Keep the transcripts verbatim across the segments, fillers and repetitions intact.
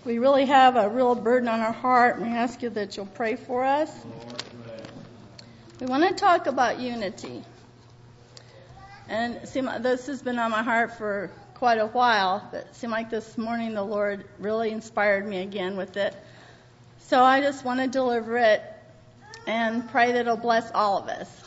we really have a real burden on our heart, and we ask you that you'll pray for us. We want to talk about unity. And see, this has been on my heart for quite a while, but it seemed like this morning the Lord really inspired me again with it. So I just want to deliver it and pray that it'll bless all of us.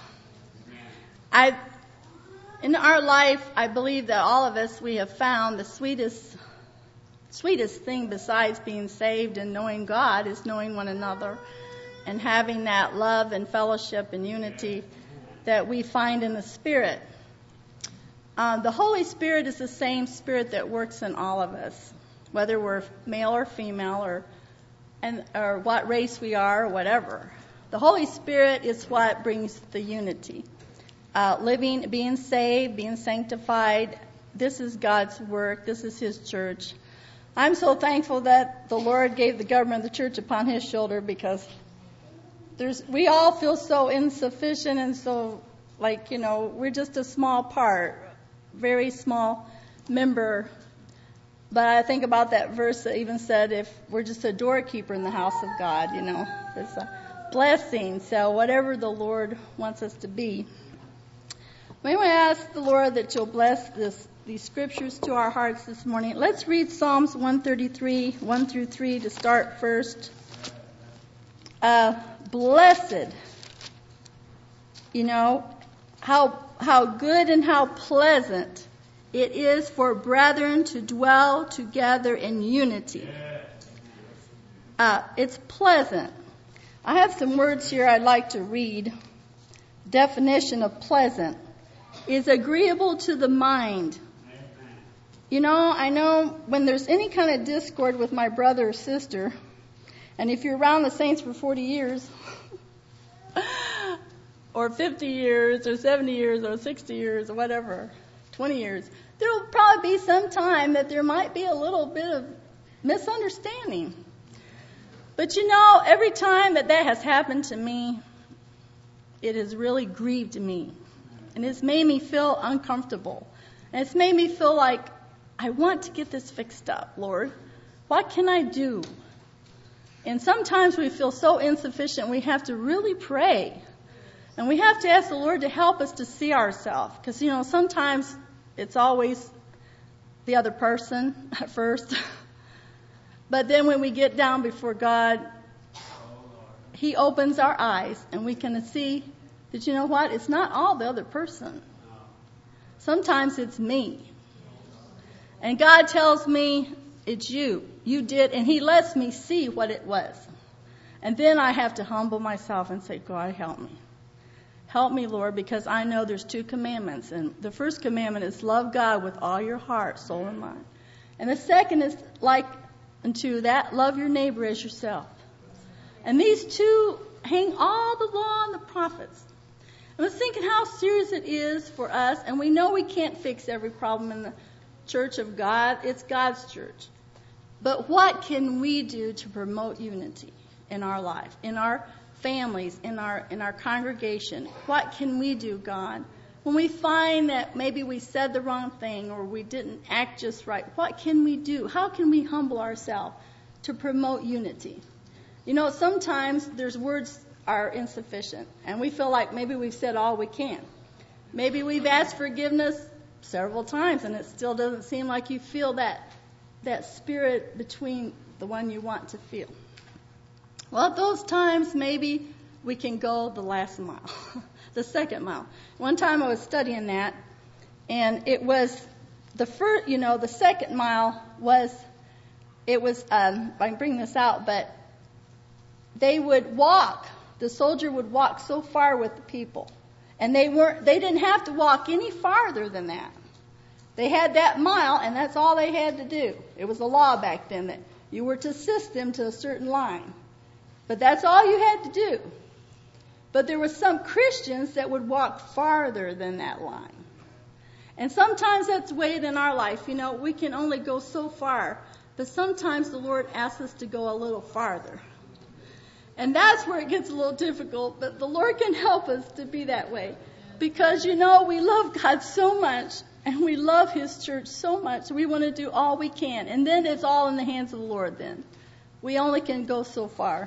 I, in our life, I believe that all of us, we have found the sweetest, sweetest thing besides being saved and knowing God is knowing one another and having that love and fellowship and unity that we find in the Spirit. Uh, the Holy Spirit is the same Spirit that works in all of us, whether we're male or female or and or what race we are or whatever. The Holy Spirit is what brings the unity. Uh, living, being saved, being sanctified, this is God's work. This is His church. I'm so thankful that the Lord gave the government of the church upon His shoulder, because there's we all feel so insufficient and so, like, you know, we're just a small part, very small member. But I think about that verse that even said if we're just a doorkeeper in the house of God, you know, it's a blessing. So whatever the Lord wants us to be. We want to ask the Lord that you'll bless this, these scriptures to our hearts this morning. Let's read Psalms one thirty-three, one through three to start first. Uh, blessed, you know, how how good and how pleasant it is for brethren to dwell together in unity. Uh, it's pleasant. I have some words here I'd like to read. Definition of pleasant is agreeable to the mind. You know, I know when there's any kind of discord with my brother or sister, and if you're around the saints for forty years, or fifty years, or seventy years, or sixty years, or whatever, twenty years, there will probably be some time that there might be a little bit of misunderstanding. But you know, every time that that has happened to me, it has really grieved me. And it's made me feel uncomfortable. And it's made me feel like, I want to get this fixed up, Lord. What can I do? And sometimes we feel so insufficient, we have to really pray. And we have to ask the Lord to help us to see ourselves. Because, you know, sometimes it's always the other person at first. But then when we get down before God, He opens our eyes and we can see that, you know what, it's not all the other person. Sometimes it's me. And God tells me, it's you. You did, and He lets me see what it was. And then I have to humble myself and say, God, help me. Help me, Lord, because I know there's two commandments. And the first commandment is love God with all your heart, soul, and mind. And the second is like unto that, love your neighbor as yourself. And these two hang all the law and the prophets. I was thinking how serious it is for us, and we know we can't fix every problem in the church of God. It's God's church. But what can we do to promote unity in our life, in our families, in our in our congregation? What can we do, God? When we find that maybe we said the wrong thing or we didn't act just right, what can we do? How can we humble ourselves to promote unity? You know, sometimes there's words are insufficient, and we feel like maybe we've said all we can. Maybe we've asked forgiveness several times, and it still doesn't seem like you feel that that spirit between the one you want to feel. Well, at those times, maybe we can go the last mile, the second mile. One time I was studying that, and it was the first, you know, the second mile was, it was, um, I can bring this out, but they would walk. The soldier would walk so far with the people. And they weren't, they didn't have to walk any farther than that. They had that mile, and that's all they had to do. It was the law back then that you were to assist them to a certain line. But that's all you had to do. But there were some Christians that would walk farther than that line. And sometimes that's the way in our life. You know, we can only go so far. But sometimes the Lord asks us to go a little farther. And that's where it gets a little difficult, but the Lord can help us to be that way. Because, you know, we love God so much, And we love his church so much. We want to do all we can. And then it's all in the hands of the Lord then. We only can go so far.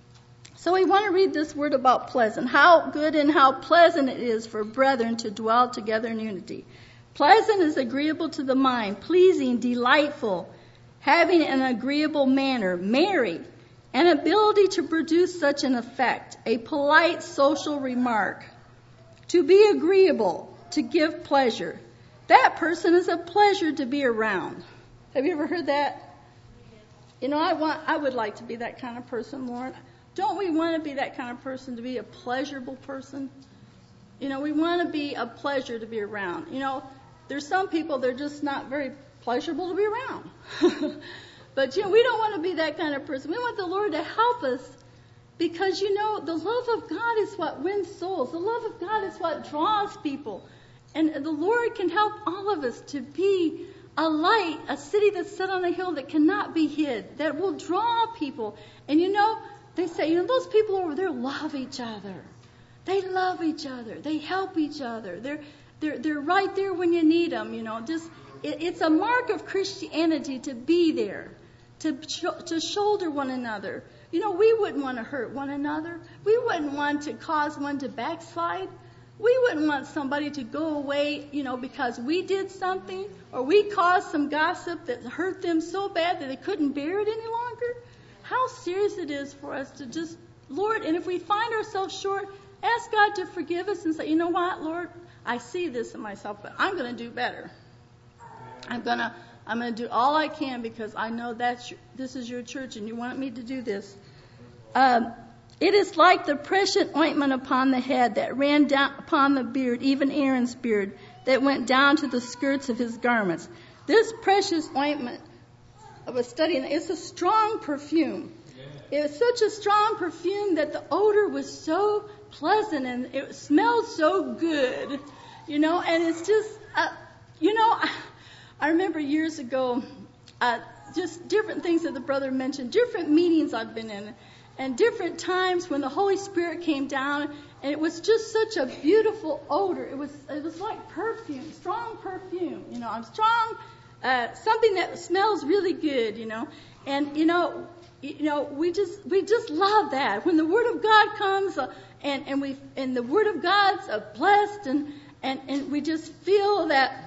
So we want to read this word about pleasant. How good and how pleasant it is for brethren to dwell together in unity. Pleasant is agreeable to the mind, pleasing, delightful, having an agreeable manner, merry, an ability to produce such an effect, a polite social remark, to be agreeable, to give pleasure. That person is a pleasure to be around. Have you ever heard that? You know, I want, I would like to be that kind of person, Lord. Don't we want to be that kind of person, to be a pleasurable person? You know, we want to be a pleasure to be around. You know, there's some people, they're just not very pleasurable to be around. But, you know, we don't want to be that kind of person. We want the Lord to help us because, you know, the love of God is what wins souls. The love of God is what draws people. And the Lord can help all of us to be a light, a city that's set on a hill that cannot be hid, that will draw people. And, you know, they say, you know, those people over there love each other. They love each other. They help each other. They're they're they're right there when you need them. You know, just it, it's a mark of Christianity to be there, to to shoulder one another. You know, we wouldn't want to hurt one another. We wouldn't want to cause one to backslide. We wouldn't want somebody to go away, you know, because we did something or we caused some gossip that hurt them so bad that they couldn't bear it any longer. How serious it is for us to just, Lord, and if we find ourselves short, ask God to forgive us and say, you know what, Lord, I see this in myself, but I'm going to do better. I'm going to I'm going to do all I can because I know that's your, this is your church and you want me to do this. Um, it is like the precious ointment upon the head that ran down upon the beard, even Aaron's beard, that went down to the skirts of his garments. This precious ointment, I was studying, it's a strong perfume. It was such a strong perfume that the odor was so pleasant and it smelled so good, you know, and it's just, uh, you know, I, I remember years ago, uh, just different things that the brother mentioned, different meetings I've been in, and different times when the Holy Spirit came down, and it was just such a beautiful odor. It was, it was like perfume, strong perfume, you know, I'm strong, uh, something that smells really good, you know, and, you know, you know, we just, we just love that. When the Word of God comes, uh, and, and we, and the Word of God's uh, blessed, and, and, and we just feel that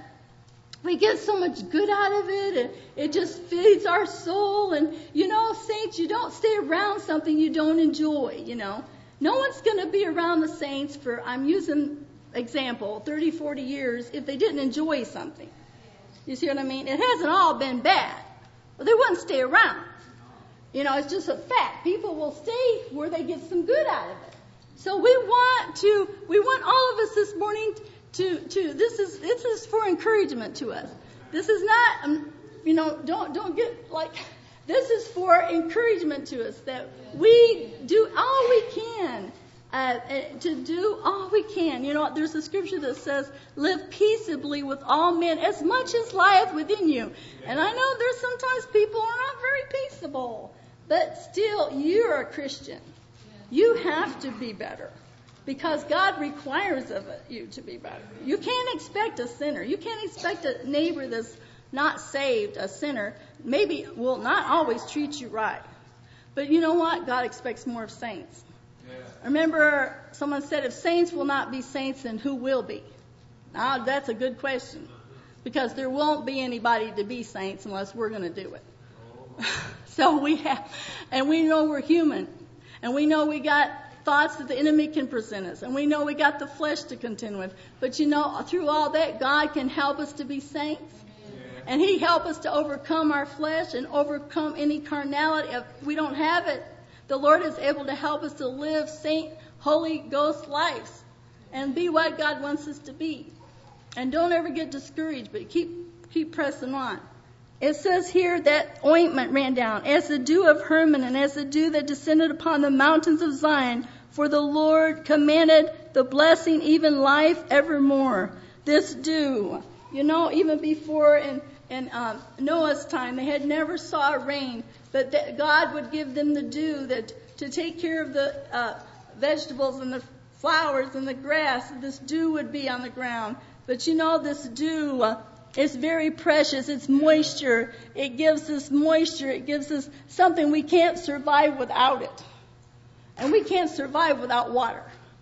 we get so much good out of it, and it just feeds our soul. And, you know, saints, you don't stay around something you don't enjoy, you know. No one's going to be around the saints for, I'm using example, thirty, forty years if they didn't enjoy something. You see what I mean? It hasn't all been bad. Well, they wouldn't stay around. You know, it's just a fact. People will stay where they get some good out of it. So we want to, we want all of us this morning to, to, this is, this is for encouragement to us. This is not, um, you know, don't, don't get like, this is for encouragement to us that we do all we can, uh, to do all we can. You know, there's a scripture that says, live peaceably with all men as much as lieth within you. And I know there's sometimes people who are not very peaceable, but still, you're a Christian. You have to be better because God requires of you to be better. You can't expect a sinner. You can't expect a neighbor that's not saved, a sinner, maybe will not always treat you right. But you know what? God expects more of saints. Yeah. Remember, someone said, if saints will not be saints, then who will be? Now, that's a good question because there won't be anybody to be saints unless we're going to do it. So we have, and we know we're human, and we know we got thoughts that the enemy can present us, and we know we got the flesh to contend with. But you know, through all that, God can help us to be saints, and He help us to overcome our flesh and overcome any carnality. If we don't have it, the Lord is able to help us to live saint, Holy Ghost lives and be what God wants us to be. And don't ever get discouraged, but keep keep pressing on. It says here that ointment ran down as the dew of Hermon and as the dew that descended upon the mountains of Zion. For the Lord commanded the blessing, even life evermore. This dew, you know, even before in, in um, Noah's time, they had never saw rain, but that God would give them the dew that to take care of the uh, vegetables and the flowers and the grass. This dew would be on the ground But you know, this dew uh, is very precious. It's moisture. It gives us moisture. It gives us something we can't survive without it. And we can't survive without water.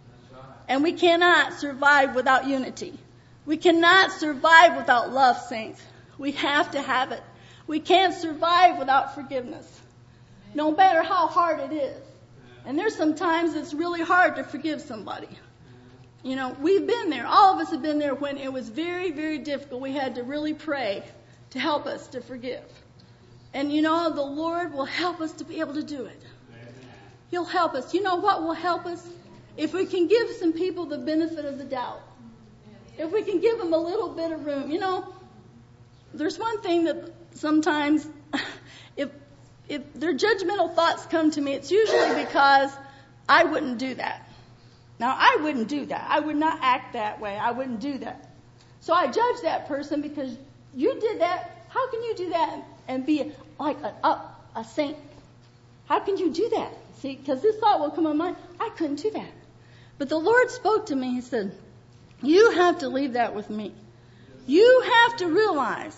And we cannot survive without unity. We cannot survive without love, saints. We have to have it. We can't survive without forgiveness, no matter how hard it is. And there's some times it's really hard to forgive somebody. You know, we've been there. All of us have been there when it was very, very difficult. We had to really pray to help us to forgive. And you know, the Lord will help us to be able to do it. He'll help us. You know what will help us? If we can give some people the benefit of the doubt. If we can give them a little bit of room. You know, there's one thing that sometimes, if if their judgmental thoughts come to me, it's usually because I wouldn't do that. Now, I wouldn't do that. I would not act that way. I wouldn't do that. So I judge that person because you did that. How can you do that and be like a, a, a saint? How can you do that? See, because this thought will come in mind. I couldn't do that. But the Lord spoke to me. He said, you have to leave that with me. You have to realize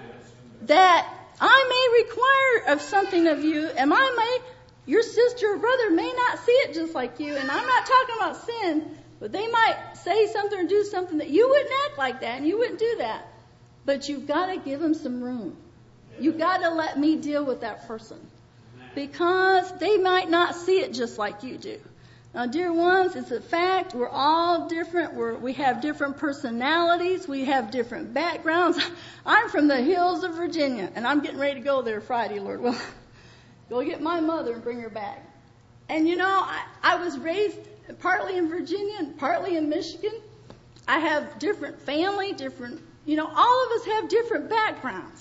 that I may require of something of you, and I may, your sister or brother may not see it just like you. And I'm not talking about sin, but they might say something or do something that you wouldn't act like that, and you wouldn't do that. But you've got to give them some room. You've got to let me deal with that person. Because they might not see it just like you do. Now, dear ones, it's a fact. We're all different. We're, we have different personalities. We have different backgrounds. I'm from the hills of Virginia, and I'm getting ready to go there Friday, Lord. Well, go get my mother and bring her back. And, you know, I, I was raised partly in Virginia and partly in Michigan. I have different family, different, you know, all of us have different backgrounds.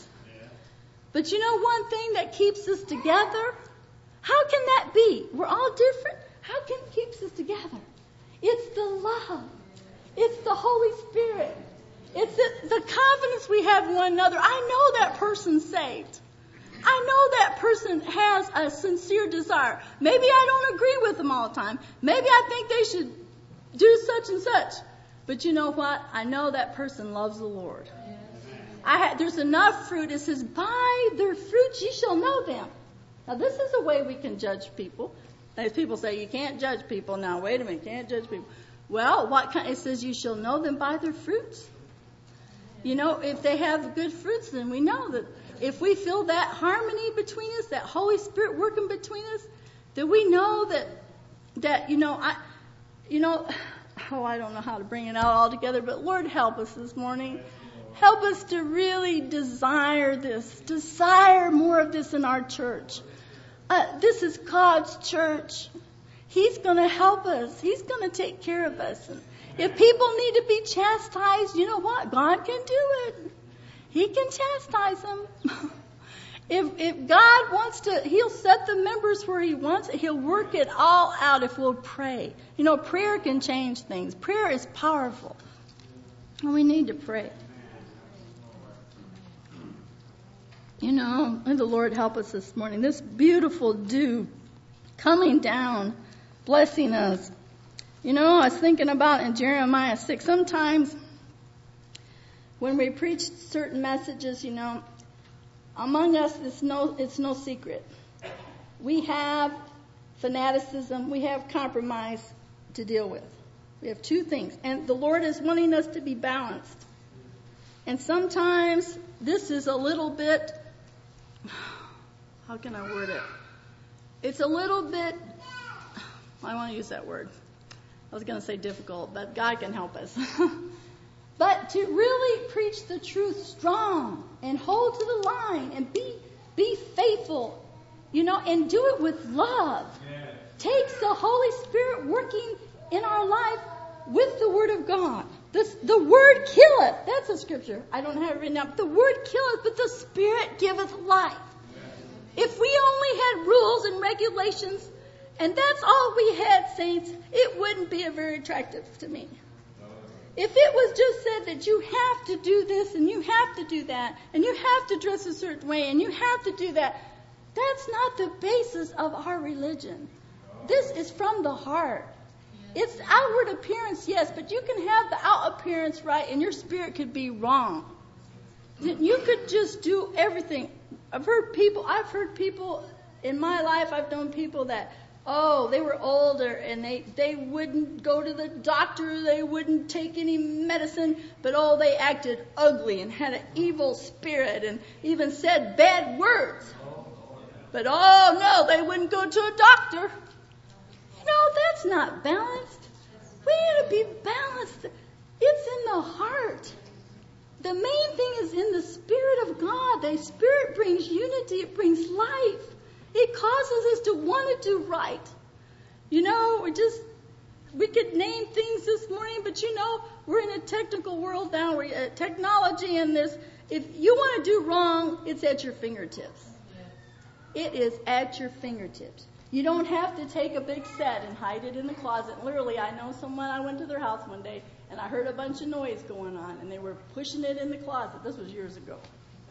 But you know one thing that keeps us together? How can that be? We're all different. How can it keep us together? It's the love. It's the Holy Spirit. It's the, the confidence we have in one another. I know that person's saved. I know that person has a sincere desire. Maybe I don't agree with them all the time. Maybe I think they should do such and such. But you know what? I know that person loves the Lord. I had, there's enough fruit. It says, by their fruits ye shall know them. Now, this is a way we can judge people. As people say, you can't judge people. Now, wait a minute, you can't judge people. Well, what kind? It says you shall know them by their fruits. You know, if they have good fruits, then we know that if we feel that harmony between us, that Holy Spirit working between us, then we know that, that you know, I, you know, oh, I don't know how to bring it out all together, but Lord, help us this morning. Help us to really desire this, desire more of this in our church. Uh, this is God's church. He's going to help us. He's going to take care of us. And if people need to be chastised, you know what? God can do it. He can chastise them. if, if God wants to, He'll set the members where He wants it. He'll work it all out if we'll pray. You know, prayer can change things. Prayer is powerful. And we need to pray. You know, may the Lord help us this morning. This beautiful dew coming down, blessing us. You know, I was thinking about in Jeremiah six, sometimes when we preach certain messages, you know, among us it's no, it's no secret. We have fanaticism, we have compromise to deal with. We have two things. And the Lord is wanting us to be balanced. And sometimes this is a little bit, how can I word it? It's a little bit, I want to use that word. I was going to say difficult, but God can help us. But to really preach the truth strong and hold to the line and be be faithful, you know, and do it with love. Yeah. Takes the Holy Spirit working in our life with the Word of God. This, the Word killeth. That's a scripture. I don't have it written up. The Word killeth, but the Spirit giveth life. Yeah. If we only had rules and regulations, and that's all we had, saints, it wouldn't be very attractive to me. If it was just said that you have to do this and you have to do that and you have to dress a certain way and you have to do that, that's not the basis of our religion. This is from the heart. It's outward appearance, yes, but you can have the out appearance right and your spirit could be wrong. You could just do everything. I've heard people, I've heard people in my life, I've known people that, oh, they were older and they, they wouldn't go to the doctor, they wouldn't take any medicine, but oh, they acted ugly and had an evil spirit and even said bad words. But oh no, they wouldn't go to a doctor. You know, that's not balanced. We need to be balanced. It's in the heart. The main thing is in the Spirit of God. The Spirit brings unity. It brings life. It causes us to want to do right. You know, we just, we could name things this morning, but you know, we're in a technical world now. We're at technology and this. If you want to do wrong, it's at your fingertips. It is at your fingertips. You don't have to take a big set and hide it in the closet. Literally, I know someone, I went to their house one day, and I heard a bunch of noise going on, and they were pushing it in the closet. This was years ago.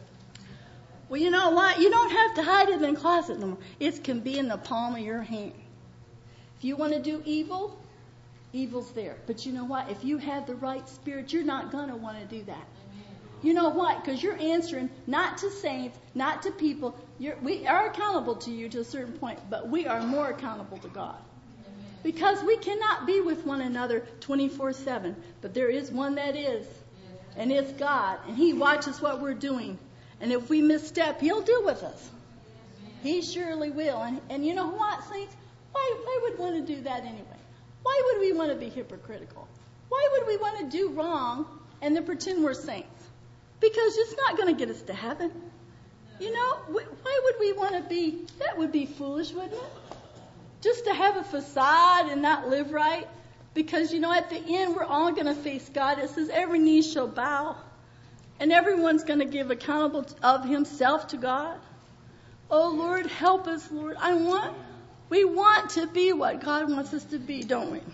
Well, you know what? You don't have to hide it in the closet no more. It can be in the palm of your hand. If you want to do evil, evil's there. But you know what? If you have the right spirit, you're not going to want to do that. You know what? Because you're answering not to saints, not to people. You're, we are accountable to you to a certain point, but we are more accountable to God. Because we cannot be with one another twenty-four seven. But there is one that is. And it's God. And He watches what we're doing. And if we misstep, He'll deal with us. He surely will. And, and you know what, saints? Why, why would we want to do that anyway? Why would we want to be hypocritical? Why would we want to do wrong and then pretend we're saints? Because it's not going to get us to heaven. You know, why would we want to be, that would be foolish, wouldn't it? Just to have a facade and not live right. Because, you know, at the end, we're all going to face God. It says every knee shall bow. And everyone's going to give accountable of himself to God. Oh, Lord, help us, Lord. I want, we want to be what God wants us to be, don't we?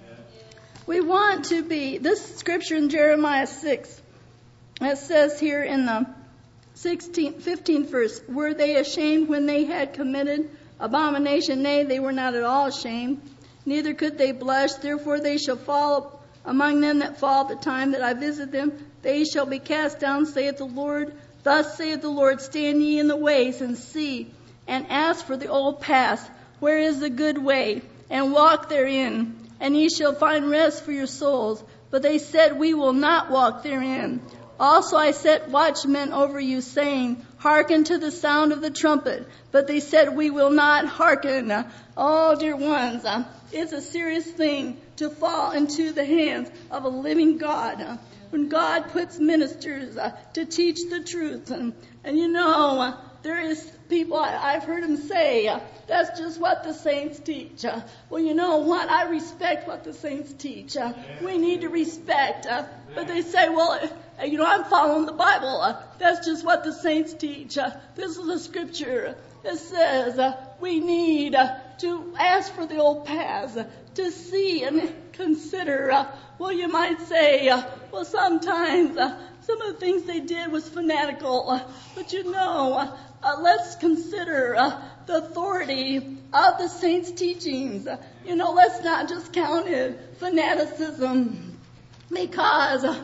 We want to be. This scripture in Jeremiah six, it says here in the sixteenth, fifteenth verse, were they ashamed when they had committed abomination? Nay, they were not at all ashamed. Neither could they blush. Therefore they shall fall among them that fall at the time that I visit them. They shall be cast down, saith the Lord. Thus saith the Lord, stand ye in the ways and see, and ask for the old path, where is the good way, and walk therein, and ye shall find rest for your souls. But they said, we will not walk therein. Also I set watchmen over you, saying, hearken to the sound of the trumpet. But they said, we will not hearken. Oh, dear ones, uh, it's a serious thing to fall into the hands of a living God. Uh, when God puts ministers uh, to teach the truth. And, and you know, uh, there is people, I, I've heard them say, uh, that's just what the saints teach. Uh, well, you know what? I respect what the saints teach. Uh, we need to respect. Uh, but they say, well, uh, you know, I'm following the Bible. Uh, that's just what the saints teach. Uh, this is a scripture that says uh, we need uh, to ask for the old paths, uh, to see and consider. Uh, well, you might say, uh, well, sometimes uh, some of the things they did was fanatical. Uh, but you know, uh, uh, let's consider uh, the authority of the saints' teachings. Uh, you know, let's not just count it fanaticism, because uh,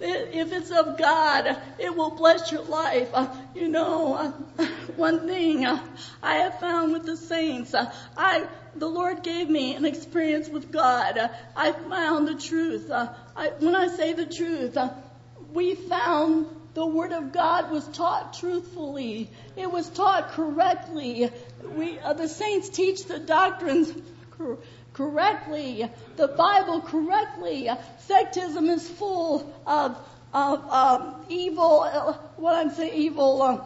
if it's of God, it will bless your life. Uh, you know, uh, one thing uh, I have found with the saints, uh, I the Lord gave me an experience with God. Uh, I found the truth. Uh, I, when I say the truth, uh, we found the Word of God was taught truthfully. It was taught correctly. We, uh, the saints teach the doctrines cor- correctly, the Bible correctly. Uh, sectism is full of, of um, evil. Uh, what I'm saying, evil. Uh,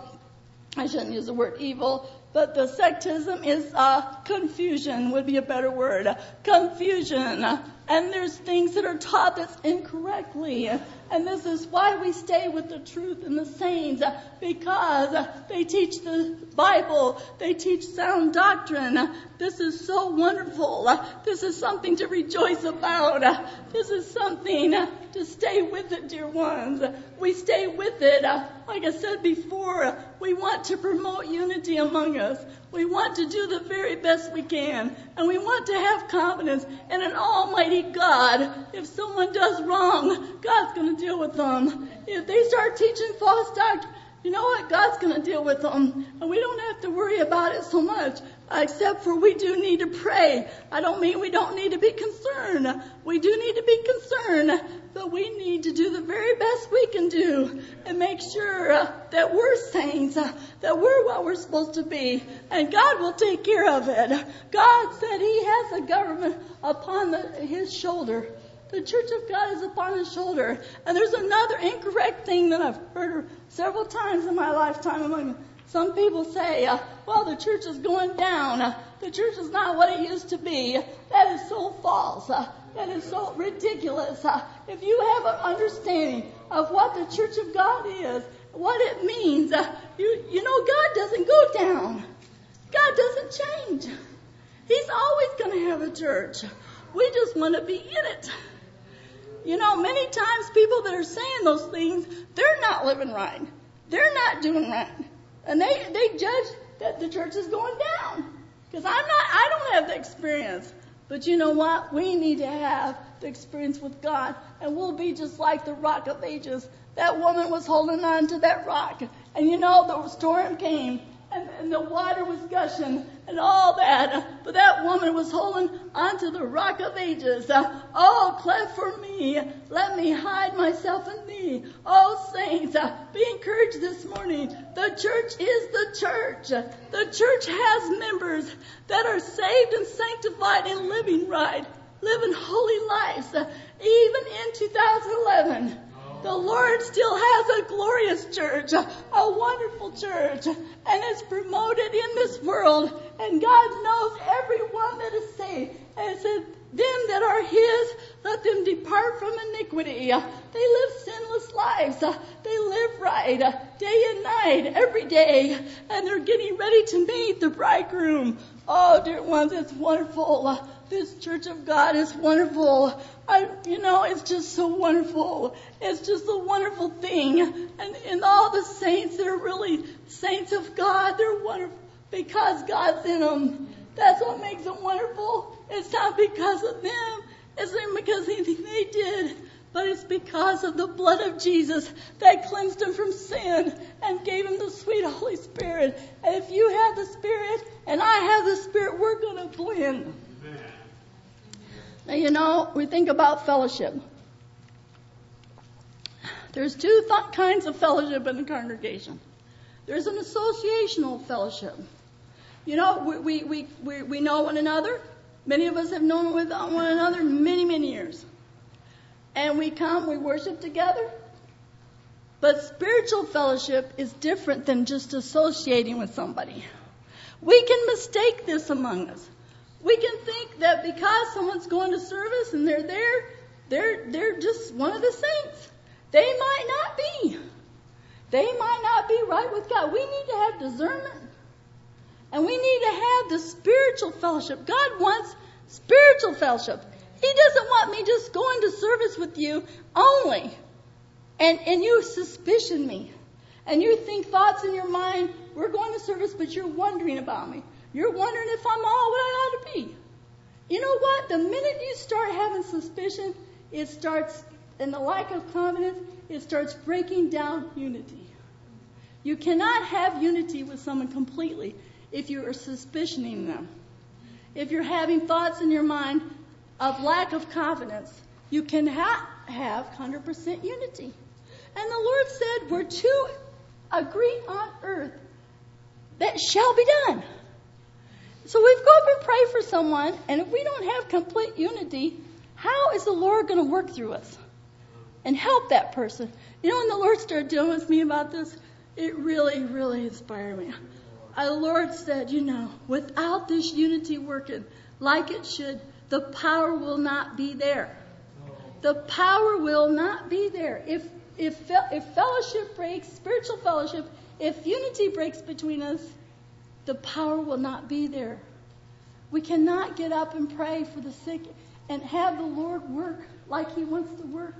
I shouldn't use the word evil. But the sectism is uh, confusion, would be a better word. Uh, confusion. Uh, and there's things that are taught that's incorrectly. Uh, and this is why we stay with the truth and the saints. Uh, because uh, they teach the Bible. They teach sound doctrine. Uh, this is so wonderful. Uh, this is something to rejoice about. Uh, this is something uh, to stay with it, dear ones. Uh, we stay with it. Uh, like I said before, uh, we want to promote unity among us. We want to do the very best we can. And we want to have confidence in an almighty God. If someone does wrong, God's going to deal with them. If they start teaching false doctrine, you know what? God's going to deal with them. And we don't have to worry about it so much. Except for we do need to pray. I don't mean we don't need to be concerned. We do need to be concerned. But we need to do the very best we can do. And make sure uh, that we're saints. Uh, that we're what we're supposed to be. And God will take care of it. God said He has a government upon the, His shoulder. The church of God is upon His shoulder. And there's another incorrect thing that I've heard several times in my lifetime among some people say, uh, well, the church is going down. Uh, the church is not what it used to be. That is so false. Uh, that is so ridiculous. Uh, if you have an understanding of what the church of God is, what it means, uh, you, you know, God doesn't go down. God doesn't change. He's always going to have a church. We just want to be in it. You know, many times people that are saying those things, they're not living right. They're not doing right. And they, they judge that the church is going down. Because I'm not, I don't have the experience. But you know what? We need to have the experience with God. And we'll be just like the Rock of Ages. That woman was holding on to that rock. And you know, the storm came. And, and the water was gushing and all that. But that woman was holding onto the Rock of Ages. Uh, oh, cleft for me. Let me hide myself in thee. Oh, saints, uh, be encouraged this morning. The church is the church. The church has members that are saved and sanctified and living right, living holy lives. Uh, even in two thousand eleven. The Lord still has a glorious church, a wonderful church, and it's promoted in this world. And God knows everyone that is saved. And it says, them that are His, let them depart from iniquity. They live sinless lives. They live right day and night, every day. And they're getting ready to meet the bridegroom. Oh, dear ones, it's wonderful. This church of God is wonderful. I, you know, it's just so wonderful. It's just a wonderful thing. And, and all the saints that are really saints of God, they're wonderful because God's in them. That's what makes them wonderful. It's not because of them. It's not because of anything they did. But it's because of the blood of Jesus that cleansed them from sin and gave them the sweet Holy Spirit. And if you have the Spirit and I have the Spirit, we're going to blend. Now, you know, we think about fellowship. There's two th- kinds of fellowship in the congregation. There's an associational fellowship. You know, we, we, we, we, we know one another. Many of us have known with one another many, many years. And we come, we worship together. But spiritual fellowship is different than just associating with somebody. We can mistake this among us. We can think that because someone's going to service and they're there, they're they're just one of the saints. They might not be. They might not be right with God. We need to have discernment. And we need to have the spiritual fellowship. God wants spiritual fellowship. He doesn't want me just going to service with you only. And, and you suspicion me. And you think thoughts in your mind, we're going to service, but you're wondering about me. You're wondering if I'm all what I ought to be. You know what? The minute you start having suspicion, it starts, and the lack of confidence, it starts breaking down unity. You cannot have unity with someone completely if you are suspicioning them. If you're having thoughts in your mind of lack of confidence, you cannot have one hundred percent unity. And the Lord said, where two agree on earth, that shall be done. So we've got to pray for someone, and if we don't have complete unity, how is the Lord going to work through us and help that person? You know, when the Lord started dealing with me about this, it really, really inspired me. The Lord said, you know, without this unity working like it should, the power will not be there. The power will not be there. If if if fellowship breaks, spiritual fellowship, if unity breaks between us, the power will not be there. We cannot get up and pray for the sick and have the Lord work like He wants to work.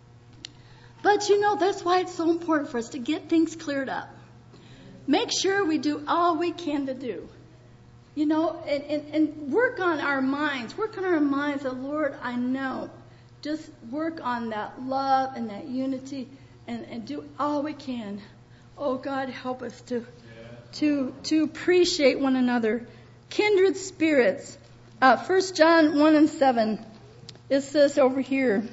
But you know, that's why it's so important for us to get things cleared up. Make sure we do all we can to do. You know, and, and, and work on our minds. Work on our minds that, Lord, I know. Just work on that love and that unity and, and do all we can. Oh, God, help us to, to, to appreciate one another. Kindred spirits. Uh, First John one and seven. It says over here.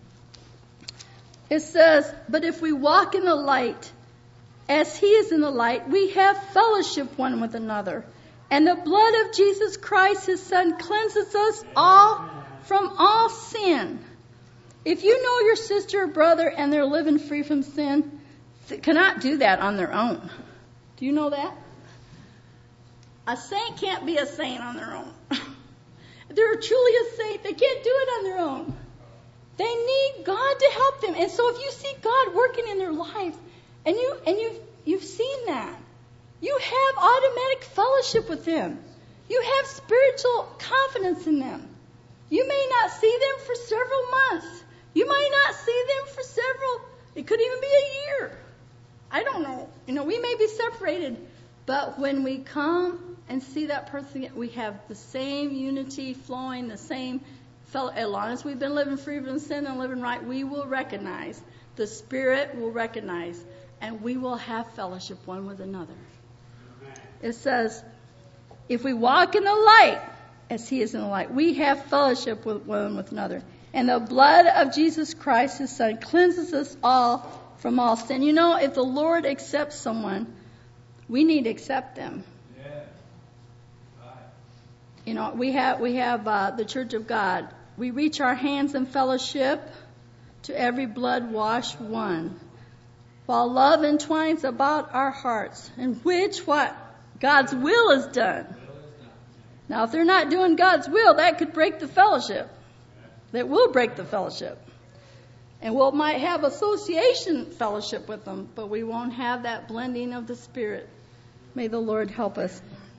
It says, but if we walk in the light, as he is in the light, we have fellowship one with another. And the blood of Jesus Christ, his Son, cleanses us all from all sin. If you know your sister or brother and they're living free from sin, they cannot do that on their own. Do you know that? A saint can't be a saint on their own. If they're truly a saint, they can't do it on their own. They need God to help them. And so if you see God working in their life, and you and you've you've seen that, you have automatic fellowship with them. You have spiritual confidence in them. You may not see them for several months. You might not see them for several, it could even be a year. I don't know. You know, we may be separated. But when we come and see that person, we have the same unity flowing, the same fellow. As long as we've been living free from sin and living right, we will recognize. The Spirit will recognize. And we will have fellowship one with another. It says, if we walk in the light, as he is in the light, we have fellowship with one with another. And the blood of Jesus Christ, his Son, cleanses us all from all sin. You know, if the Lord accepts someone, we need to accept them. Yeah. Right. You know, we have we have uh, the Church of God. We reach our hands in fellowship to every blood-washed one, while love entwines about our hearts, in which what? God's will is done. Now, if they're not doing God's will, that could break the fellowship. That will break the fellowship. And we might have association fellowship with them, but we won't have that blending of the Spirit. May the Lord help us.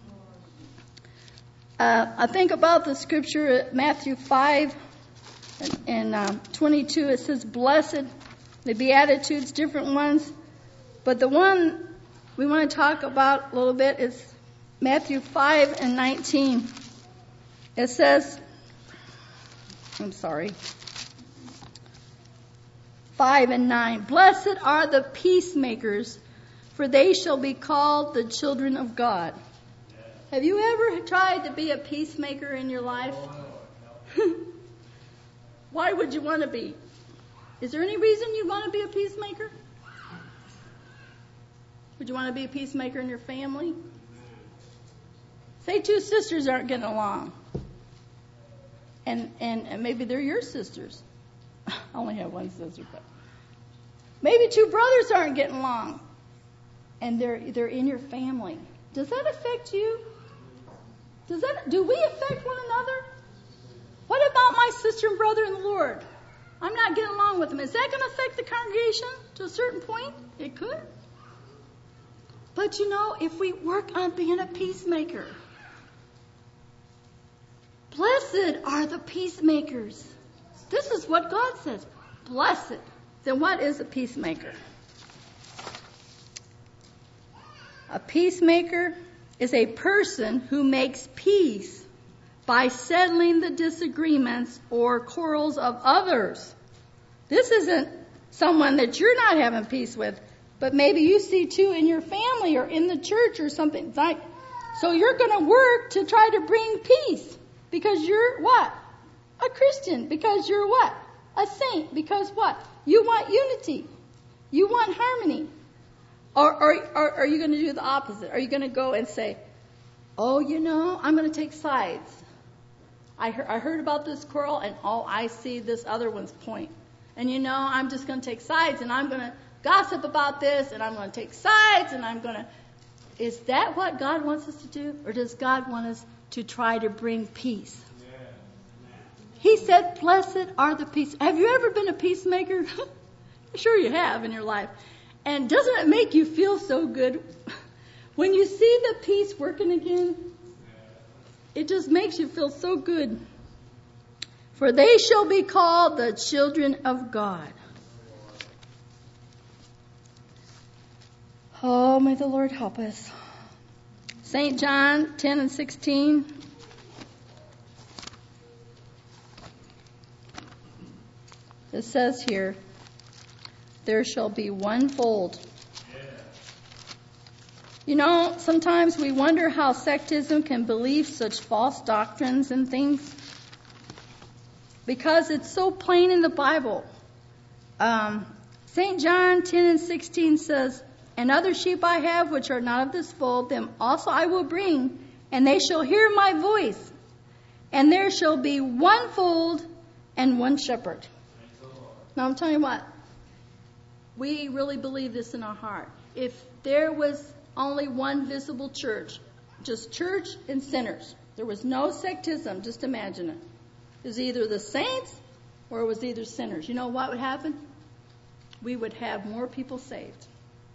Uh, I think about the scripture, Matthew five and uh, twenty-two. It says, blessed, the Beatitudes, different ones. But the one we want to talk about a little bit is Matthew five and nineteen. It says, I'm sorry, five and nine. Blessed are the peacemakers, for they shall be called the children of God. Have you ever tried to be a peacemaker in your life? Why would you want to be? Is there any reason you want to be a peacemaker? Would you want to be a peacemaker in your family? Say two sisters aren't getting along. And, and, and maybe they're your sisters. I only have one sister, but maybe two brothers aren't getting along. And they're they're in your family. Does that affect you? Does that do we affect one another? What about my sister and brother in the Lord? I'm not getting along with them. Is that going to affect the congregation to a certain point? It could. But you know, if we work on being a peacemaker, blessed are the peacemakers. This is what God says. Blessed. Then what is a peacemaker? A peacemaker is a person who makes peace by settling the disagreements or quarrels of others. This isn't someone that you're not having peace with, but maybe you see two in your family or in the church or something. Like, so you're going to work to try to bring peace because you're what? A Christian. Because you're what? A saint. Because what? You want unity. You want harmony. Or, or, or are you going to do the opposite? Are you going to go and say, oh, you know, I'm going to take sides. I, he- I heard about this quarrel, and oh, I see this other one's point. And, you know, I'm just going to take sides, and I'm going to gossip about this, and I'm going to take sides, and I'm going to... Is that what God wants us to do? Or does God want us to try to bring peace? He said, blessed are the peace. Have you ever been a peacemaker? I'm sure you have in your life. And doesn't it make you feel so good? When you see the peace working again, it just makes you feel so good. For they shall be called the children of God. Oh, may the Lord help us. Saint John ten and sixteen. It says here, there shall be one fold. You know, sometimes we wonder how sectism can believe such false doctrines and things, because it's so plain in the Bible. Um, Saint John ten and sixteen says, and other sheep I have which are not of this fold, them also I will bring, and they shall hear my voice, and there shall be one fold and one shepherd. Now I'm telling you what, we really believe this in our heart. If there was only one visible church, just church and sinners, there was no sectism, just imagine it. It was either the saints or it was either sinners. You know what would happen? We would have more people saved.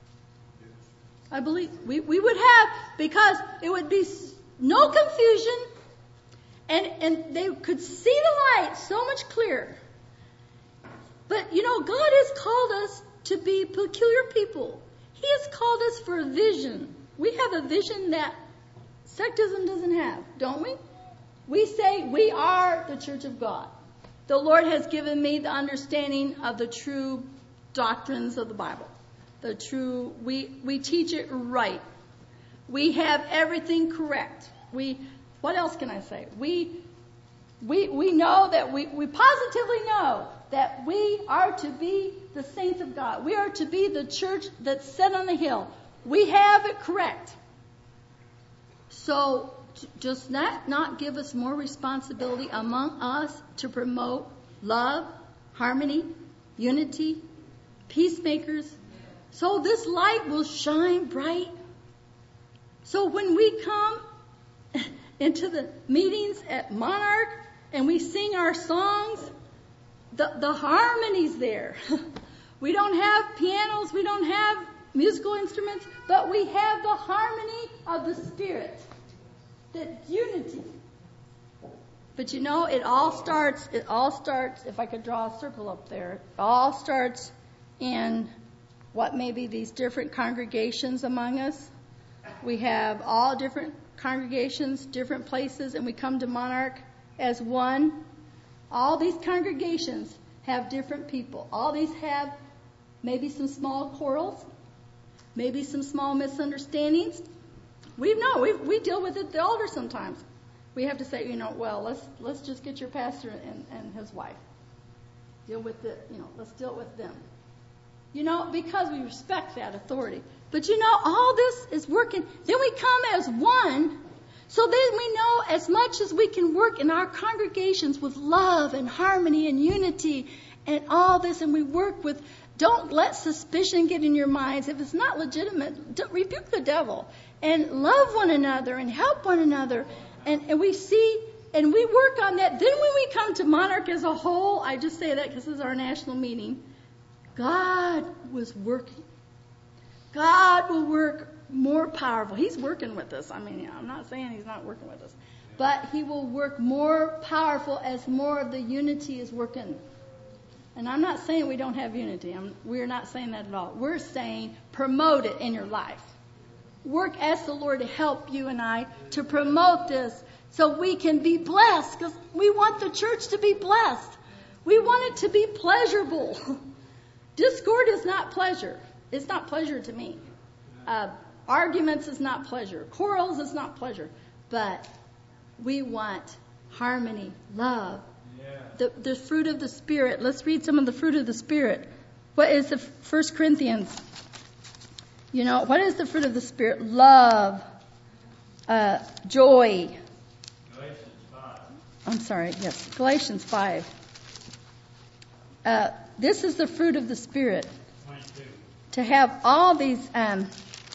I believe we, we would have, because it would be no confusion, and, and they could see the light so much clearer. But, you know, God has called us to be peculiar people. He has called us for a vision. We have a vision that sectism doesn't have, don't we? We say we are the church of God. The Lord has given me the understanding of the true doctrines of the Bible. The true, we, we teach it right. We have everything correct. We, what else can I say? We, we, we know that we, we positively know that we are to be the saints of God. We are to be the church that's set on the hill. We have it correct. So just not, not give us more responsibility among us to promote love, harmony, unity, peacemakers, so this light will shine bright. So when we come into the meetings at Monarch and we sing our songs, the, the harmony's there. We don't have pianos, we don't have musical instruments, but we have the harmony of the Spirit, that unity. But you know, it all starts, it all starts, if I could draw a circle up there, it all starts in what may be these different congregations among us. We have all different congregations, different places, and we come to Monarch as one. All these congregations have different people. All these have maybe some small quarrels, maybe some small misunderstandings. We know, we we deal with it at the altar sometimes. We have to say, you know, well, let's let's just get your pastor and, and his wife. Deal with the, you know, let's deal with them. You know, because we respect that authority. But you know, all this is working. Then we come as one. So then we know as much as we can work in our congregations with love and harmony and unity and all this, and we work with, don't let suspicion get in your minds. If it's not legitimate, don't, rebuke the devil and love one another and help one another. And, and we see, and we work on that. Then when we come to Monarch as a whole, I just say that because this is our national meeting, God was working. God will work more powerful. He's working with us. I mean, I'm not saying he's not working with us. But he will work more powerful as more of the unity is working. And I'm not saying we don't have unity. I'm, we're not saying that at all. We're saying promote it in your life. Work, ask the Lord to help you and I to promote this so we can be blessed, because we want the church to be blessed. We want it to be pleasurable. Discord is not pleasure. It's not pleasure to me. Uh, arguments is not pleasure. Quarrels is not pleasure. But we want harmony, love, yeah. the, the fruit of the Spirit. Let's read some of the fruit of the Spirit. What is the First Corinthians? You know, what is the fruit of the Spirit? Love, uh, joy. Galatians five. I'm sorry, yes, Galatians five. Uh, this is the fruit of the Spirit. twenty-two. To have all these... Um,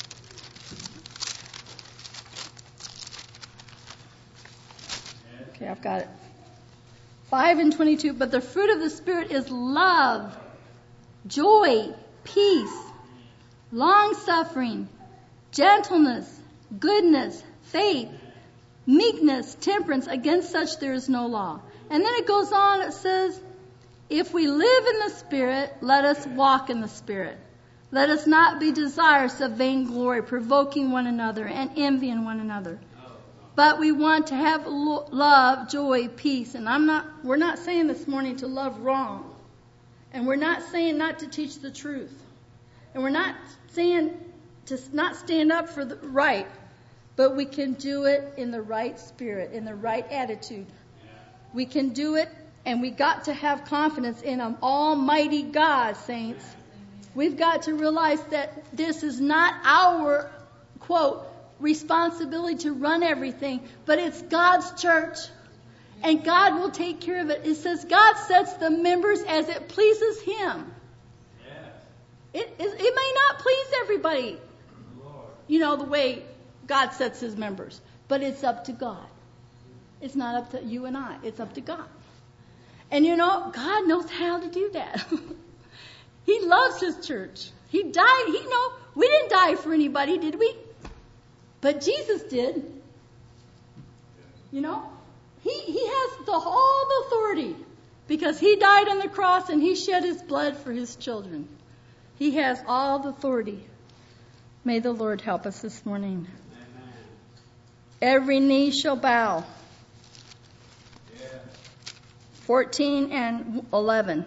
okay, I've got it. five and twenty-two. But the fruit of the Spirit is love, joy, peace, long-suffering, gentleness, goodness, faith, meekness, temperance. Against such there is no law. And then it goes on, it says, if we live in the Spirit, let us walk in the Spirit. Let us not be desirous of vainglory, provoking one another and envying one another. But we want to have lo- love, joy, peace. And I'm not, we're not saying this morning to love wrong. And we're not saying not to teach the truth. And we're not saying to not stand up for the right. But we can do it in the right spirit, in the right attitude. We can do it, and we got to have confidence in an almighty God, saints. We've got to realize that this is not our, quote, responsibility to run everything, but it's God's church. And God will take care of it. It says God sets the members as it pleases Him. It, it, it may not please everybody, you know, the way God sets His members. But it's up to God. It's not up to you and I. It's up to God. And you know, God knows how to do that. He loves His church. He died. He know we didn't die for anybody, did we? But Jesus did. You know, He He has the all the authority because He died on the cross and He shed His blood for His children. He has all the authority. May the Lord help us this morning. Amen. Every knee shall bow. Yeah. fourteen and eleven.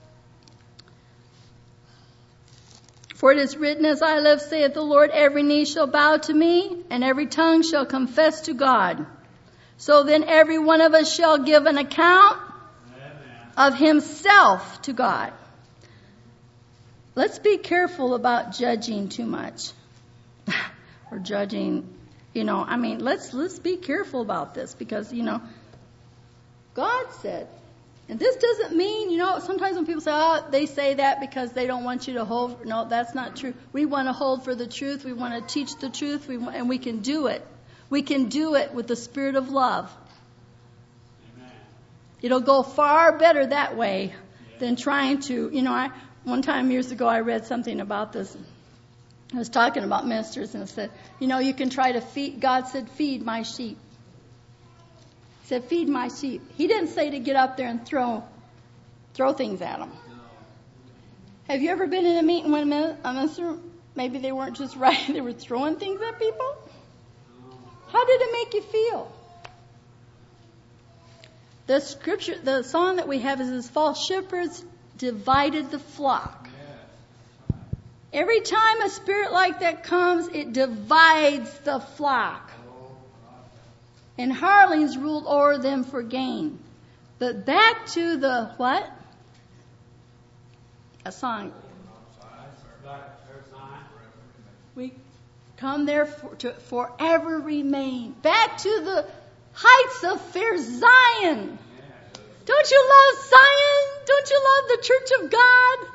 For it is written, as I live, saith the Lord, every knee shall bow to me, and every tongue shall confess to God. So then every one of us shall give an account of himself to God. Let's be careful about judging too much. Or judging, you know, I mean, let's let's be careful about this because, you know, God said, and this doesn't mean, you know, sometimes when people say, oh, they say that because they don't want you to hold. No, that's not true. We want to hold for the truth. We want to teach the truth. We want, and we can do it. We can do it with the spirit of love. Amen. It'll go far better that way yeah. than trying to, you know, I one time years ago I read something about this. I was talking about ministers and it said, you know, you can try to feed, God said, feed my sheep. Said, feed my sheep. He didn't say to get up there and throw throw things at them. Have you ever been in a meeting when a minister, maybe they weren't just right, they were throwing things at people? How did it make you feel? The scripture, the song that we have is this, false shepherds divided the flock. Every time a spirit like that comes, it divides the flock. And hirelings ruled over them for gain. But back to the what? A song. We come there for, to forever remain. Back to the heights of fair Zion. Don't you love Zion? Don't you love the church of God?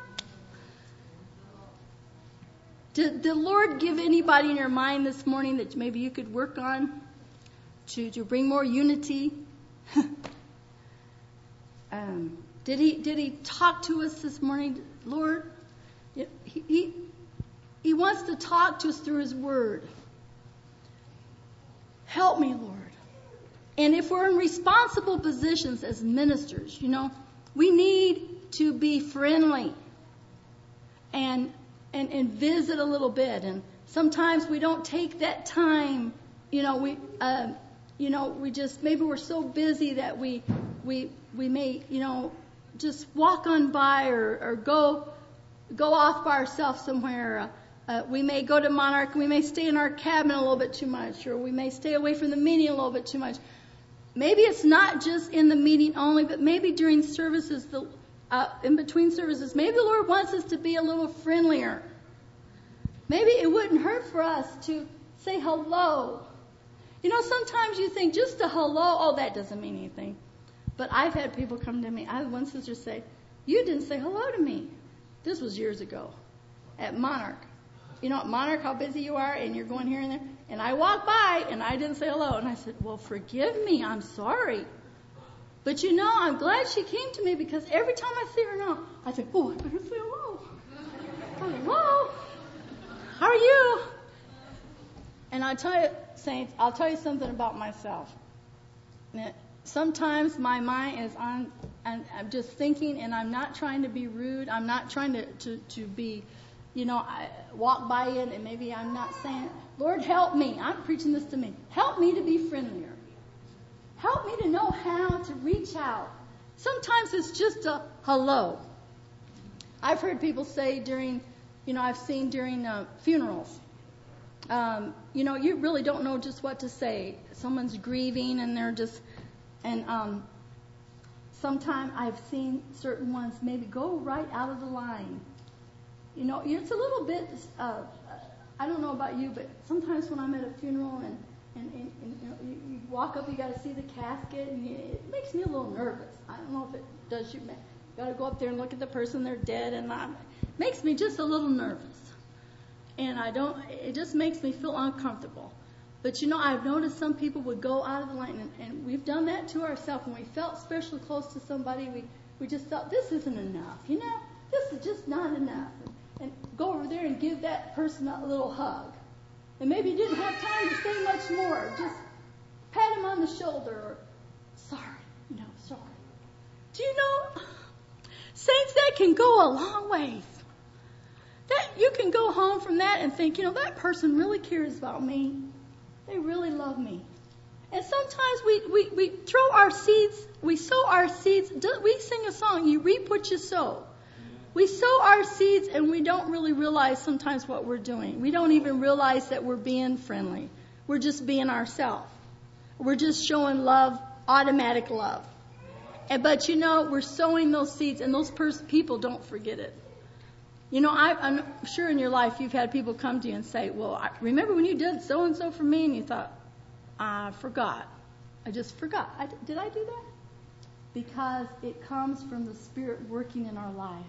Did the Lord give anybody in your mind this morning that maybe you could work on? To, to bring more unity. um, did he did he talk to us this morning, Lord? He, he he wants to talk to us through His Word. Help me, Lord. And if we're in responsible positions as ministers, you know, we need to be friendly and and and visit a little bit. And sometimes we don't take that time. You know, we. Uh, You know, we just, maybe we're so busy that we, we, we may, you know, just walk on by or, or go, go off by ourselves somewhere. Uh, uh, we may go to Monarch, we may stay in our cabin a little bit too much, or we may stay away from the meeting a little bit too much. Maybe it's not just in the meeting only, but maybe during services, the, uh, in between services, maybe the Lord wants us to be a little friendlier. Maybe it wouldn't hurt for us to say hello. You know, sometimes you think just a hello, oh, that doesn't mean anything. But I've had people come to me. I had one sister say, you didn't say hello to me. This was years ago at Monarch. You know, at Monarch, how busy you are, and you're going here and there. And I walked by, and I didn't say hello. And I said, well, forgive me. I'm sorry. But, you know, I'm glad she came to me because every time I see her now, I think, oh, I better say hello. Hello. How are you? And I tell you, saints, I'll tell you something about myself. Sometimes my mind is on, and I'm just thinking, and I'm not trying to be rude. I'm not trying to, to, to be you know, I walk by it and maybe I'm not saying, Lord, help me. I'm preaching this to me. Help me to be friendlier. Help me to know how to reach out. Sometimes it's just a hello. I've heard people say during, you know, I've seen during uh, funerals, um, you know, you really don't know just what to say. Someone's grieving and they're just, and um, sometimes I've seen certain ones maybe go right out of the line. You know, it's a little bit, uh, I don't know about you, but sometimes when I'm at a funeral and, and, and, and you know, you, you walk up, you got to see the casket, and you, it makes me a little nervous. I don't know if it does you. You got to go up there and look at the person, they're dead, and it makes me just a little nervous. And I don't, it just makes me feel uncomfortable. But you know, I've noticed some people would go out of the line, and, and we've done that to ourselves. When we felt especially close to somebody, we, we just thought, this isn't enough, you know? This is just not enough. And go over there and give that person a little hug. And maybe you didn't have time to say much more. Just pat him on the shoulder or, sorry, you know, sorry. Do you know, saints, that can go a long ways. That you can go home from that and think, you know, that person really cares about me. They really love me. And sometimes we, we, we throw our seeds, we sow our seeds. We sing a song, you reap what you sow. We sow our seeds and we don't really realize sometimes what we're doing. We don't even realize that we're being friendly. We're just being ourselves. We're just showing love, automatic love. And, but you know, we're sowing those seeds and those pers- people don't forget it. You know, I, I'm sure in your life you've had people come to you and say, well, I remember when you did so-and-so for me, and you thought, I forgot. I just forgot. I, did I do that? Because it comes from the Spirit working in our life.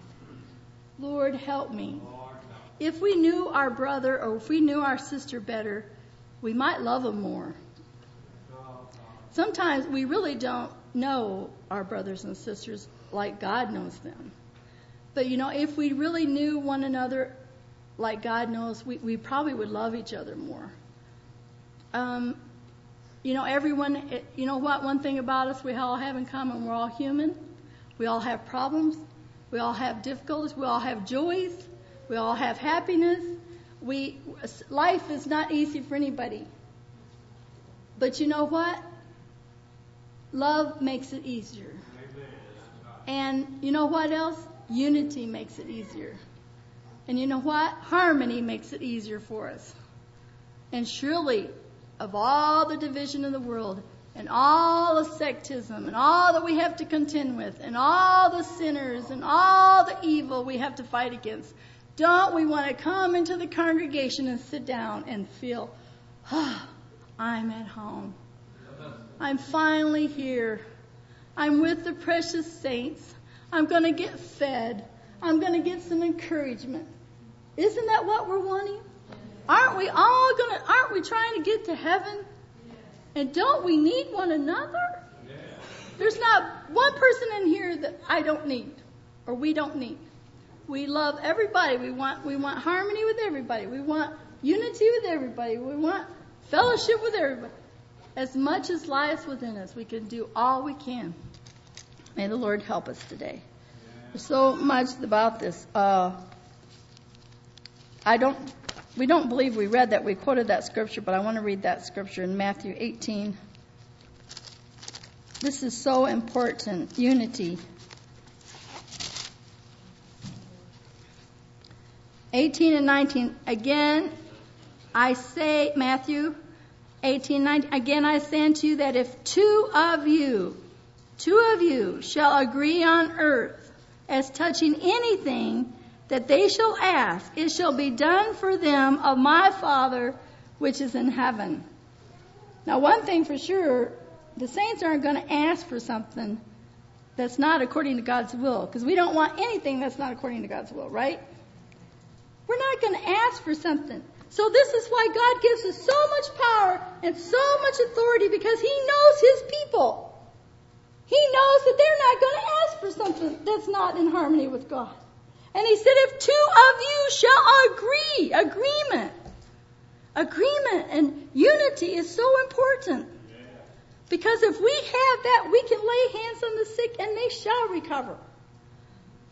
Lord, help me. If we knew our brother or if we knew our sister better, we might love them more. Sometimes we really don't know our brothers and sisters like God knows them. But, you know, if we really knew one another like God knows, we, we probably would love each other more. Um, you know, everyone, it, you know what? One thing about us we all have in common, we're all human. We all have problems. We all have difficulties. We all have joys. We all have happiness. We life is not easy for anybody. But you know what? Love makes it easier. And you know what else? Unity makes it easier. And you know what? Harmony makes it easier for us. And surely, of all the division in the world, and all the sectism, and all that we have to contend with, and all the sinners, and all the evil we have to fight against, don't we want to come into the congregation and sit down and feel, ah, I'm at home. I'm finally here. I'm with the precious saints. I'm going to get fed. I'm going to get some encouragement. Isn't that what we're wanting? Aren't we all going to, aren't we trying to get to heaven? And don't we need one another? There's not one person in here that I don't need or we don't need. We love everybody. We want we want harmony with everybody. We want unity with everybody. We want fellowship with everybody. As much as lies within us, we can do all we can. May the Lord help us today. There's so much about this. Uh, I don't. We don't believe we read that. We quoted that scripture, but I want to read that scripture in Matthew eighteen. This is so important. Unity. eighteen and nineteen. Again, I say, Matthew eighteen, nineteen. Again, I say unto you that if two of you, two of you shall agree on earth as touching anything that they shall ask, it shall be done for them of my Father which is in heaven. Now, one thing for sure, the saints aren't going to ask for something that's not according to God's will, because we don't want anything that's not according to God's will, right? We're not going to ask for something. So this is why God gives us so much power and so much authority, because He knows His people. He knows that they're not going to ask for something that's not in harmony with God. And He said, if two of you shall agree, agreement, agreement and unity is so important. Because if we have that, we can lay hands on the sick and they shall recover.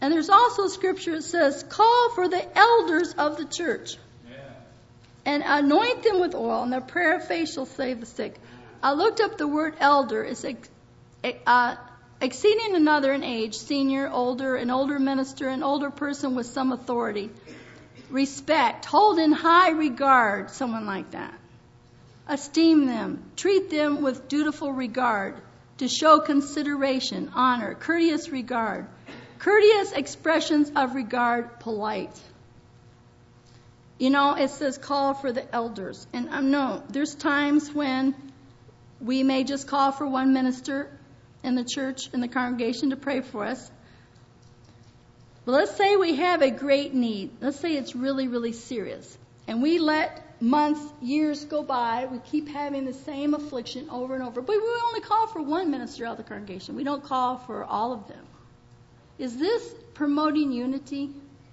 And there's also scripture that says, call for the elders of the church. Yeah. And anoint them with oil, and the prayer of faith shall save the sick. I looked up the word elder. It's ex- uh, exceeding another in age, senior, older, an older minister, an older person with some authority. Respect, hold in high regard, someone like that. Esteem them, treat them with dutiful regard, to show consideration, honor, courteous regard. Courteous expressions of regard, polite. You know, it says call for the elders. And I know there's times when we may just call for one minister in the church, in the congregation, to pray for us. But let's say we have a great need. Let's say it's really, really serious. And we let months, years go by. We keep having the same affliction over and over. But we only call for one minister out of the congregation. We don't call for all of them. Is this promoting unity?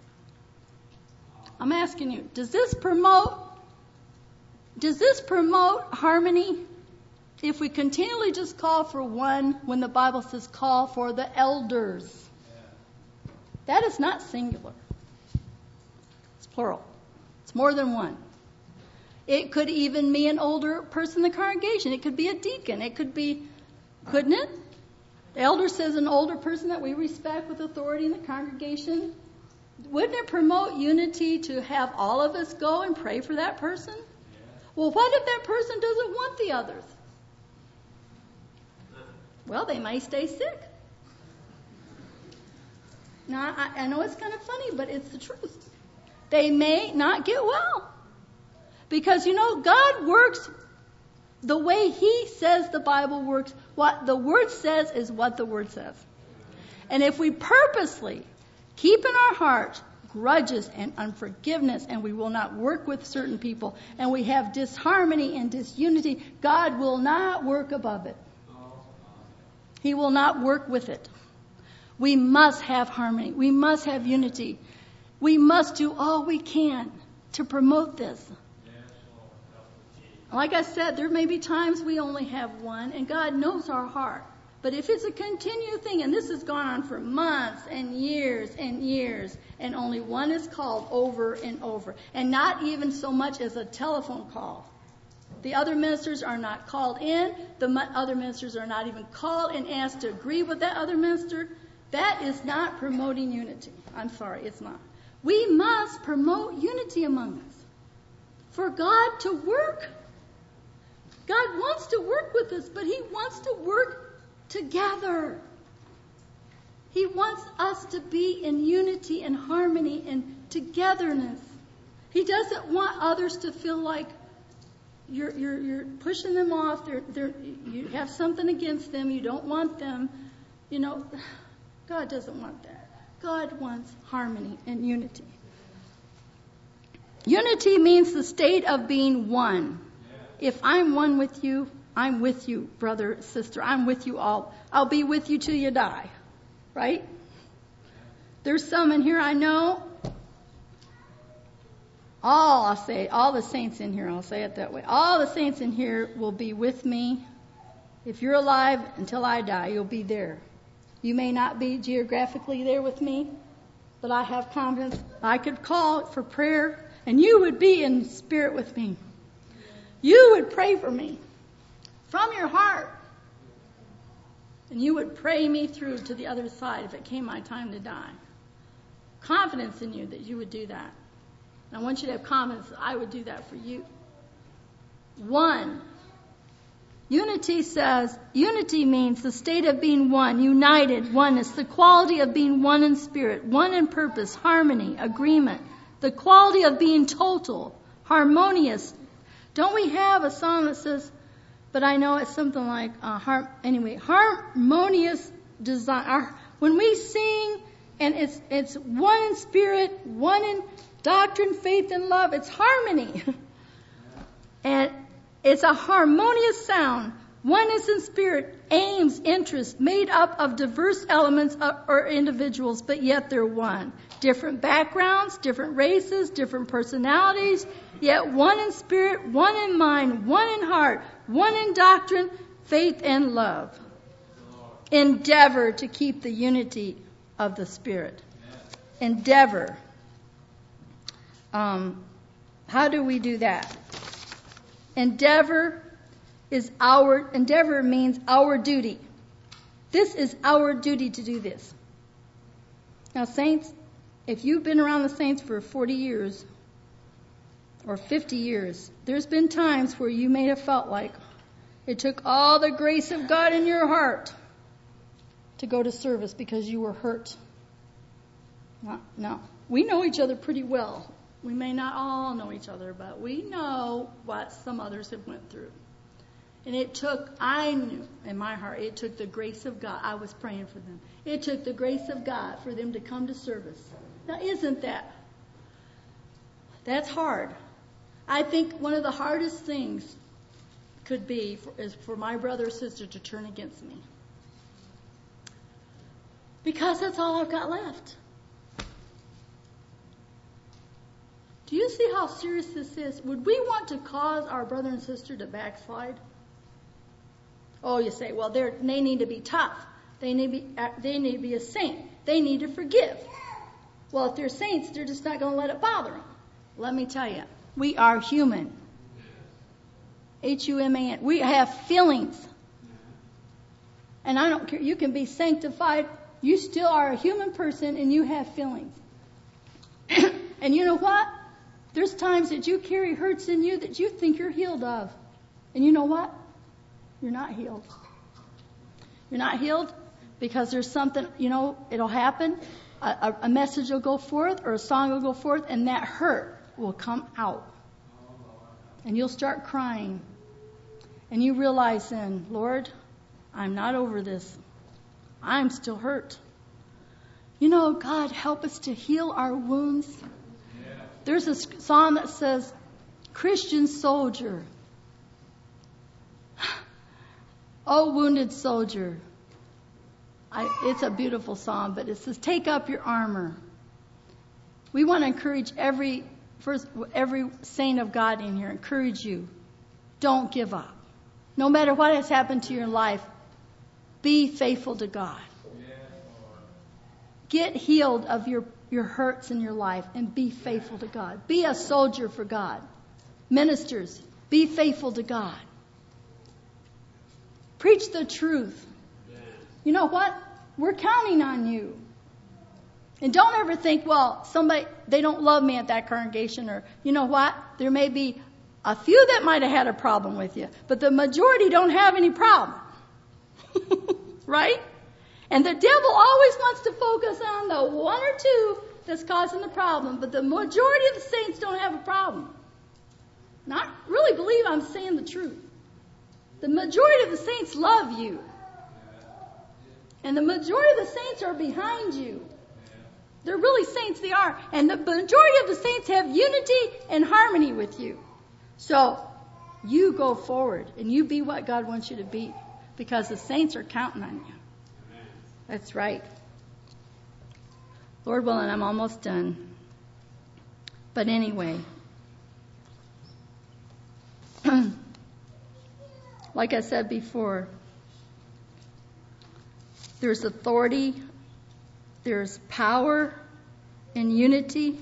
I'm asking you, does this promote does this promote harmony if we continually just call for one when the Bible says call for the elders? That is not singular. It's plural. It's more than one. It could even be an older person in the congregation. It could be a deacon. It could be, couldn't it? The elder says an older person that we respect with authority in the congregation. Wouldn't it promote unity to have all of us go and pray for that person? Well, what if that person doesn't want the others? Well, they may stay sick. Now, I, I know it's kind of funny, but it's the truth. They may not get well. Because, you know, God works the way He says the Bible works. What the Word says is what the Word says. And if we purposely keep in our heart grudges and unforgiveness, and we will not work with certain people, and we have disharmony and disunity, God will not work above it. He will not work with it. We must have harmony. We must have unity. We must do all we can to promote this. Like I said, there may be times we only have one, and God knows our heart. But if it's a continued thing, and this has gone on for months and years and years, and only one is called over and over, and not even so much as a telephone call. The other ministers are not called in. The other ministers are not even called and asked to agree with that other minister. That is not promoting unity. I'm sorry, it's not. We must promote unity among us. For God to work. God wants to work with us, but He wants to work together. He wants us to be in unity and harmony and togetherness. He doesn't want others to feel like you're you're you're pushing them off. They're, they're, you have something against them. You don't want them. You know, God doesn't want that. God wants harmony and unity. Unity means the state of being one. If I'm one with you, I'm with you, brother, sister. I'm with you all. I'll be with you till you die. Right? There's some in here I know. All, I'll say, all the saints in here, I'll say it that way. All the saints in here will be with me. If you're alive until I die, you'll be there. You may not be geographically there with me, but I have confidence. I could call for prayer, and you would be in spirit with me. You would pray for me from your heart. And you would pray me through to the other side if it came my time to die. Confidence in you that you would do that. And I want you to have confidence that I would do that for you. One. Unity says, unity means the state of being one, united, oneness, the quality of being one in spirit, one in purpose, harmony, agreement, the quality of being total, harmonious. Don't we have a song that says, but I know it's something like, uh, har- anyway, harmonious design. Our, when we sing, and it's it's one in spirit, one in doctrine, faith, and love, it's harmony. And it's a harmonious sound. Oneness in spirit, aims, interests, made up of diverse elements or individuals, but yet they're one. Different backgrounds, different races, different personalities, yet one in spirit, one in mind, one in heart, one in doctrine, faith, and love. Endeavor to keep the unity of the Spirit. endeavor. Um, how do we do that? Endeavor is our, endeavor means our duty. This is our duty to do this. Now, saints, if you've been around the saints for forty years or fifty years, there's been times where you may have felt like it took all the grace of God in your heart to go to service because you were hurt. No, no. We know each other pretty well. We may not all know each other, but we know what some others have went through. And it took, I knew in my heart, it took the grace of God. I was praying for them. It took the grace of God for them to come to service. Now, isn't that? That's hard. I think one of the hardest things could be for, is for my brother or sister to turn against me. Because that's all I've got left. Do you see how serious this is? Would we want to cause our brother and sister to backslide? Oh, you say, well, they they need to be tough. They need to be, they need to be a saint. They need to forgive. Well, if they're saints, they're just not going to let it bother them. Let me tell you, we are human. H U M A N. We have feelings. And I don't care. You can be sanctified. You still are a human person and you have feelings. And you know what? There's times that you carry hurts in you that you think you're healed of. And you know what? You're not healed. You're not healed because there's something, you know, it'll happen. A, a, a message will go forth or a song will go forth and that hurt will come out. And you'll start crying. And you realize then, Lord, I'm not over this. I'm still hurt. You know, God, help us to heal our wounds. Yeah. There's a song that says, Christian soldier, oh, wounded soldier. I, it's a beautiful song, but it says, take up your armor. We want to encourage every first, every saint of God in here, encourage you. Don't give up. No matter what has happened to your life, be faithful to God. Get healed of your, your hurts in your life and be faithful to God. Be a soldier for God. Ministers, be faithful to God. Preach the truth. You know what? We're counting on you. And don't ever think, well, somebody, they don't love me at that congregation, or you know what? There may be a few that might have had a problem with you, but the majority don't have any problem. Right? And the devil always wants to focus on the one or two that's causing the problem, but the majority of the saints don't have a problem. Not really believe I'm saying the truth. The majority of the saints love you. And the majority of the saints are behind you. They're really saints, they are. And the majority of the saints have unity and harmony with you. So, you go forward and you be what God wants you to be. Because the saints are counting on you. That's right. Lord willing, I'm almost done. But anyway. Like I said before, there's authority, there's power in unity,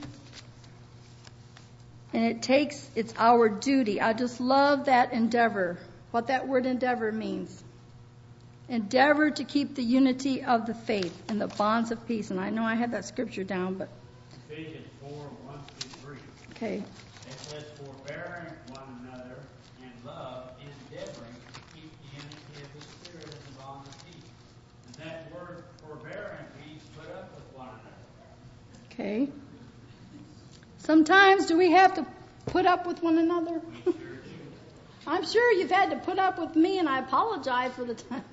and it takes, it's our duty. I just love that endeavor, what that word endeavor means. Endeavor to keep the unity of the faith and the bonds of peace. And I know I had that scripture down, but... Ephesians four, one through three. Okay. It says, forbearing one another in love, endeavoring to keep the unity of the Spirit and the bond of peace. And that word forbearing means put up with one another. Okay. Sometimes do we have to put up with one another? We sure do. I'm sure you've had to put up with me, and I apologize for the time.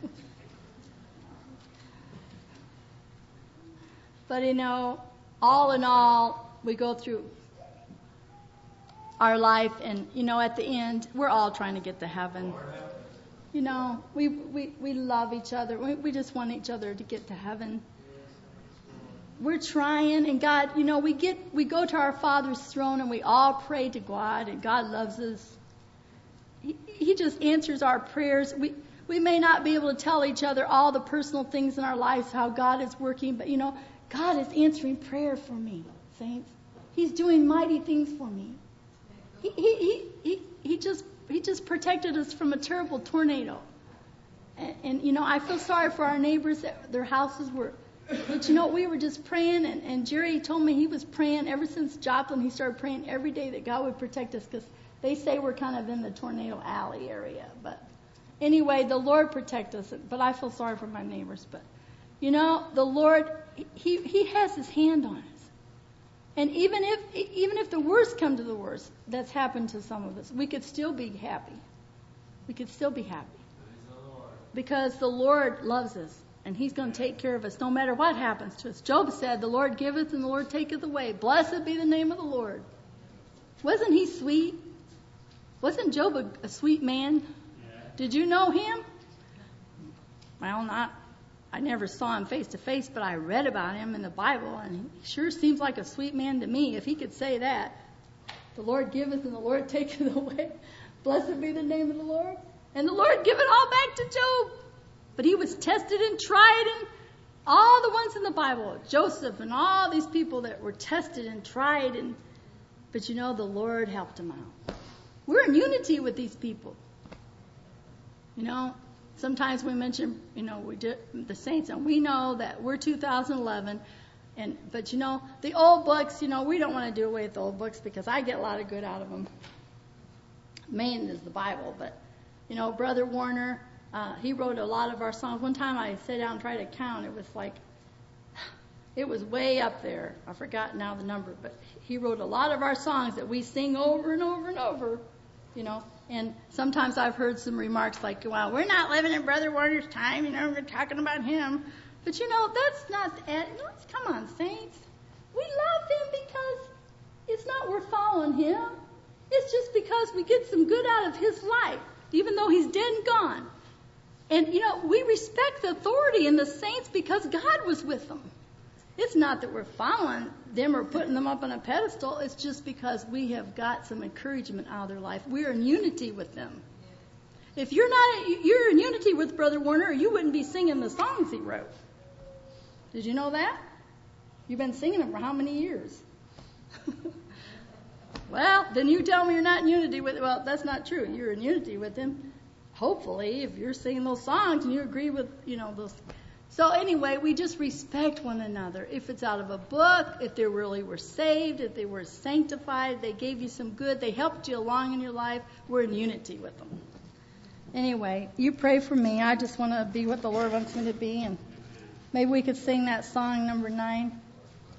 But, you know, all in all, we go through our life, and, you know, at the end, we're all trying to get to heaven. You know, we we, we love each other. We, we just want each other to get to heaven. We're trying, and God, you know, we get we go to our Father's throne, and we all pray to God, and God loves us. He, he just answers our prayers. We we may not be able to tell each other all the personal things in our lives, how God is working, but, you know, God is answering prayer for me, saints. He's doing mighty things for me. He, he, he, he, he just he just protected us from a terrible tornado. And, and, you know, I feel sorry for our neighbors that their houses were. But, you know, we were just praying, and, and Jerry told me he was praying ever since Joplin. He started praying every day that God would protect us, because they say we're kind of in the tornado alley area. But anyway, the Lord protect us. But I feel sorry for my neighbors. But, you know, the Lord, he, he has his hand on us. And even if even if the worst come to the worst that's happened to some of us, we could still be happy. We could still be happy. Because the Lord loves us, and he's going to take care of us no matter what happens to us. Job said, the Lord giveth and the Lord taketh away. Blessed be the name of the Lord. Wasn't he sweet? Wasn't Job a, a sweet man? Yeah. Did you know him? Well, not. I never saw him face to face, but I read about him in the Bible, and he sure seems like a sweet man to me. If he could say that, the Lord giveth and the Lord taketh away. Blessed be the name of the Lord. And the Lord give it all back to Job. But he was tested and tried, and all the ones in the Bible, Joseph and all these people that were tested and tried, and but you know, the Lord helped him out. We're in unity with these people. You know, sometimes we mention, you know, we do, the saints, and we know that we're two thousand eleven, and but you know, the old books, you know, we don't want to do away with the old books because I get a lot of good out of them. Main is the Bible, but you know, Brother Warner, uh, he wrote a lot of our songs. One time I sat down and tried to count. It was like, it was way up there. I forgot now the number, but he wrote a lot of our songs that we sing over and over and over, you know. And sometimes I've heard some remarks like, well, we're not living in Brother Warner's time, you know, we're talking about him. But, you know, that's not, let's, come on, saints. We love him because it's not we're following him. It's just because we get some good out of his life, even though he's dead and gone. And, you know, we respect the authority in the saints because God was with them. It's not that we're following them or putting them up on a pedestal. It's just because we have got some encouragement out of their life. We're in unity with them. If you're not, you're in unity with Brother Warner, you wouldn't be singing the songs he wrote. Did you know that? You've been singing them for how many years? Well, then you tell me you're not in unity with, well, that's not true. You're in unity with him. Hopefully, if you're singing those songs and you agree with, you know, those. So anyway, we just respect one another. If it's out of a book, if they really were saved, if they were sanctified, they gave you some good, they helped you along in your life, we're in unity with them. Anyway, you pray for me. I just want to be what the Lord wants me to be, and maybe we could sing that song number nine.